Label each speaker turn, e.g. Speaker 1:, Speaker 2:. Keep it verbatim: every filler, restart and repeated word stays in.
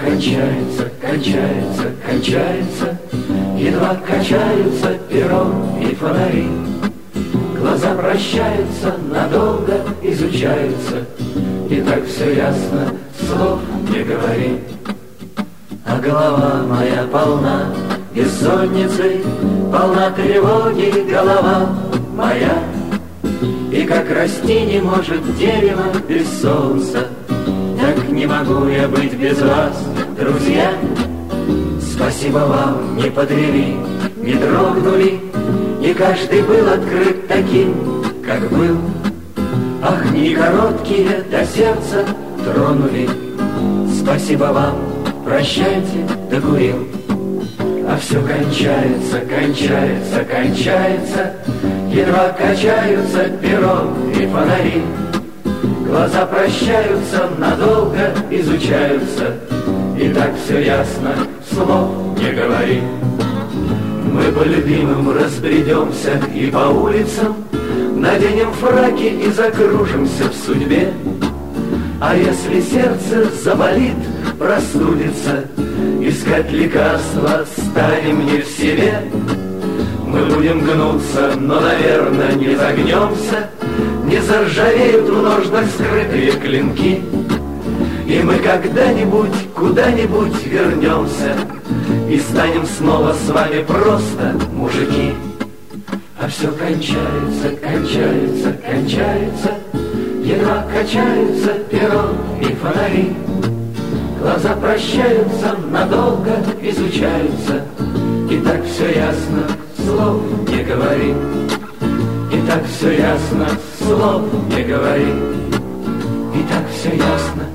Speaker 1: кончается, кончается, кончается, едва качаются перо и фонари. Глаза прощаются, надолго изучаются, и так все ясно, слов не говори. А голова моя полна бессонницы, полна тревоги голова моя. И как расти не может дерево без солнца, так не могу я быть без вас, друзья. Спасибо вам, не подвели, не дрогнули, и каждый был открыт таким, как был. Ах, не короткие до сердца тронули. Спасибо вам, прощайте, докурил. А все кончается, кончается, кончается, едва качаются перо и фонари. Глаза прощаются, надолго изучаются, и так все ясно, слов не говори. Мы по любимым разбредемся и по улицам, наденем фраки и закружимся в судьбе. А если сердце заболит, простудится, искать лекарства станем не в себе. Мы будем гнуться, но, наверное, не загнемся, не заржавеют в ножнах скрытые клинки. И мы когда-нибудь, куда-нибудь вернемся и станем снова с вами просто мужики. А все кончается, кончается, кончается, едва качаются перо и фонари. Глаза прощаются, надолго изучаются, и так все ясно, слов не говори. И так все ясно, слов не говори. И так все ясно,